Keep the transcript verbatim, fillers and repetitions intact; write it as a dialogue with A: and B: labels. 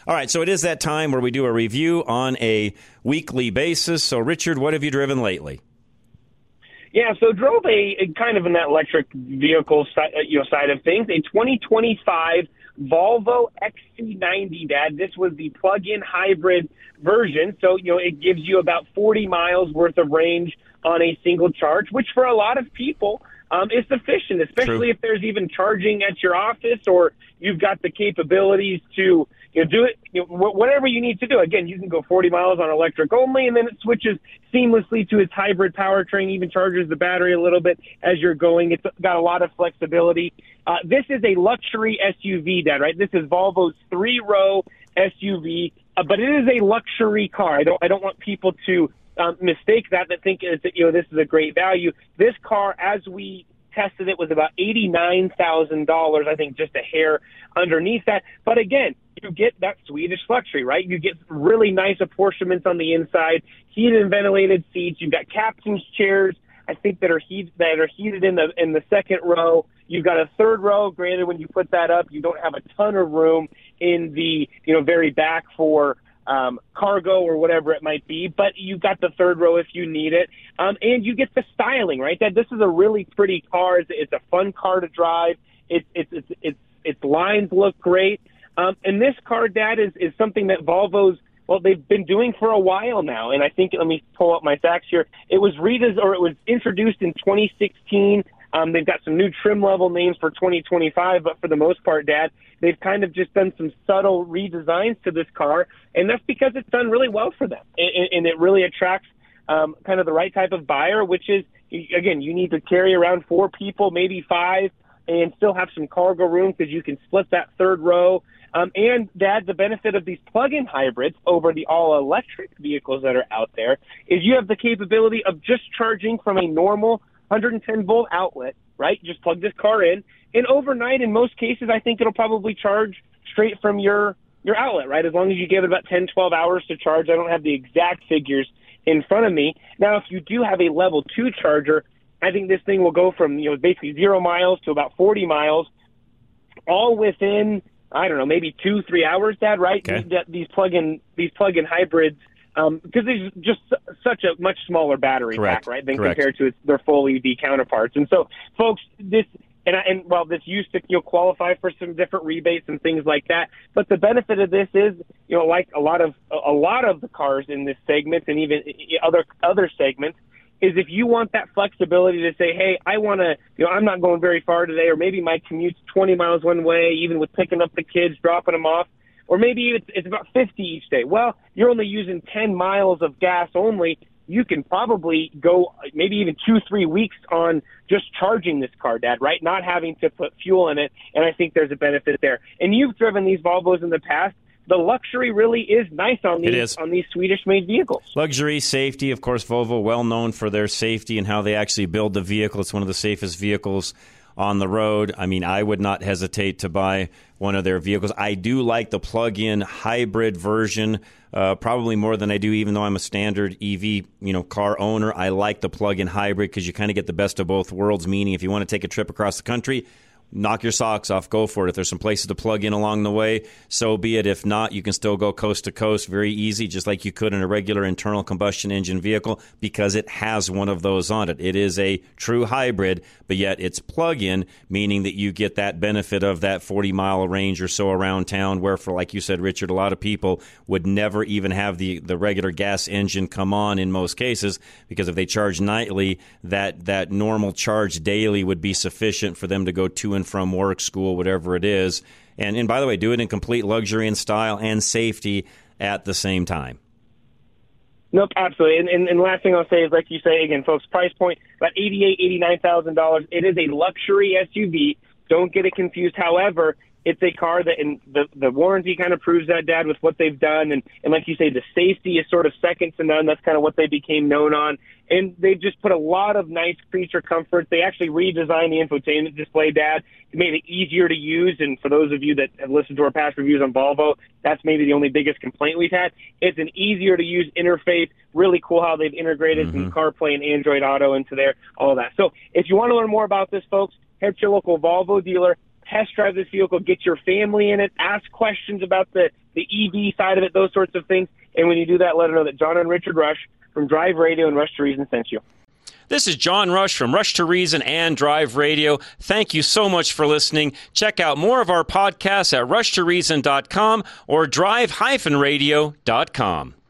A: All right, so it is that time where we do a review on a weekly basis. So, Richard, what have you driven lately?
B: Yeah, so drove a, a kind of an electric vehicle side, you know, side of things, a twenty twenty-five Volvo X C ninety, Dad. This was the plug-in hybrid version, so, you know, it gives you about forty miles worth of range on a single charge, which for a lot of people um, is sufficient, especially
A: True.
B: if there's even charging at your office or you've got the capabilities to, you know, do it, you know, wh- whatever you need to do. Again, you can go forty miles on electric only, and then it switches seamlessly to its hybrid powertrain, even charges the battery a little bit as you're going. It's got a lot of flexibility. Uh, this is a luxury S U V, Dad, right? This is Volvo's three-row S U V, uh, but it is a luxury car. I don't, I don't want people to um, mistake that, that think it's, you know, this is a great value. This car, as we tested it, was about eighty-nine thousand dollars, I think just a hair underneath that. But again, you get that Swedish luxury, right? You get really nice apportionments on the inside, heated and ventilated seats. You've got captain's chairs, I think, that are heat, that are heated in the in the second row. You've got a third row. Granted, when you put that up, you don't have a ton of room in the, you know, very back for um, cargo or whatever it might be, but you've got the third row if you need it. Um, and you get the styling, right? That this is a really pretty car. It's, it's a fun car to drive. It's it's it's it's its lines look great. Um, and this car, Dad, is is something that Volvo's, well, they've been doing for a while now. And I think, let me pull up my facts here. It was redes or it was introduced in twenty sixteen. Um, they've got some new trim level names for twenty twenty-five, but for the most part, Dad, they've kind of just done some subtle redesigns to this car, and that's because it's done really well for them, and, and it really attracts um, kind of the right type of buyer, which is, again, you need to carry around four people, maybe five, and still have some cargo room because you can split that third row. Um, and, Dad, the benefit of these plug-in hybrids over the all-electric vehicles that are out there is you have the capability of just charging from a normal one hundred ten volt outlet, right? Just plug this car in, and overnight, in most cases, I think it'll probably charge straight from your, your outlet, right? As long as you give it about ten, twelve hours to charge. I don't have the exact figures in front of me. Now, if you do have a level two charger, I think this thing will go from, you know, basically zero miles to about forty miles, all within, I don't know, maybe two, three hours, Dad, right?
A: Okay.
B: These, these plug-in, these plug-in hybrids, Um, because there's just such a much smaller battery
A: Correct.
B: pack, right, than
A: Correct.
B: compared to its, their full E V counterparts. And so, folks, this and I, and while this used to, you know, qualify for some different rebates and things like that, but the benefit of this is, you know, like a lot of a lot of the cars in this segment and even other other segments, is if you want that flexibility to say, hey, I want to, you know, I'm not going very far today, or maybe my commute's twenty miles one way, even with picking up the kids, dropping them off. Or maybe it's, it's about fifty each day. Well, you're only using ten miles of gas only. You can probably go maybe even two, three weeks on just charging this car, Dad, right? Not having to put fuel in it. And I think there's a benefit there. And you've driven these Volvos in the past. The luxury really is nice on these on these Swedish-made vehicles.
A: Luxury, safety, of course, Volvo, well known for their safety and how they actually build the vehicle. It's one of the safest vehicles on the road. I mean, I would not hesitate to buy one of their vehicles. I do like the plug-in hybrid version, uh, probably more than I do, even though I'm a standard E V, you know, car owner. I like the plug-in hybrid because you kind of get the best of both worlds, meaning if you want to take a trip across the country, knock your socks off, go for it. If there's some places to plug in along the way, so be it. If not, you can still go coast to coast very easy, just like you could in a regular internal combustion engine vehicle, because it has one of those on it. It is a true hybrid, but yet it's plug-in, meaning that you get that benefit of that forty-mile range or so around town, where, for, like you said, Richard, a lot of people would never even have the, the regular gas engine come on in most cases, because if they charge nightly, that, that normal charge daily would be sufficient for them to go to and from work, school, whatever it is. And, and by the way, do it in complete luxury and style and safety at the same time.
B: Nope, absolutely. And, and, and last thing I'll say is, like you say, again, folks, price point, about eighty-eight thousand dollars, eighty-nine thousand dollars. It is a luxury S U V. Don't get it confused. However, it's a car that, and the, the warranty kind of proves that, Dad, with what they've done. And, and like you say, the safety is sort of second to none. That's kind of what they became known on. And they just put a lot of nice creature comforts. They actually redesigned the infotainment display, Dad. It made it easier to use. And for those of you that have listened to our past reviews on Volvo, that's maybe the only biggest complaint we've had. It's an easier to use interface. Really cool how they've integrated mm-hmm. some CarPlay and Android Auto into there, all of that. So if you want to learn more about this, folks, head to your local Volvo dealer. Test drive this vehicle, get your family in it, ask questions about the the E V side of it, those sorts of things. And when you do that, let them know that John and Richard Rush from Drive Radio and Rush to Reason sent you.
A: This is John Rush from Rush to Reason and Drive Radio. Thank you so much for listening. Check out more of our podcasts at rush to reason dot com or drive dash radio dot com.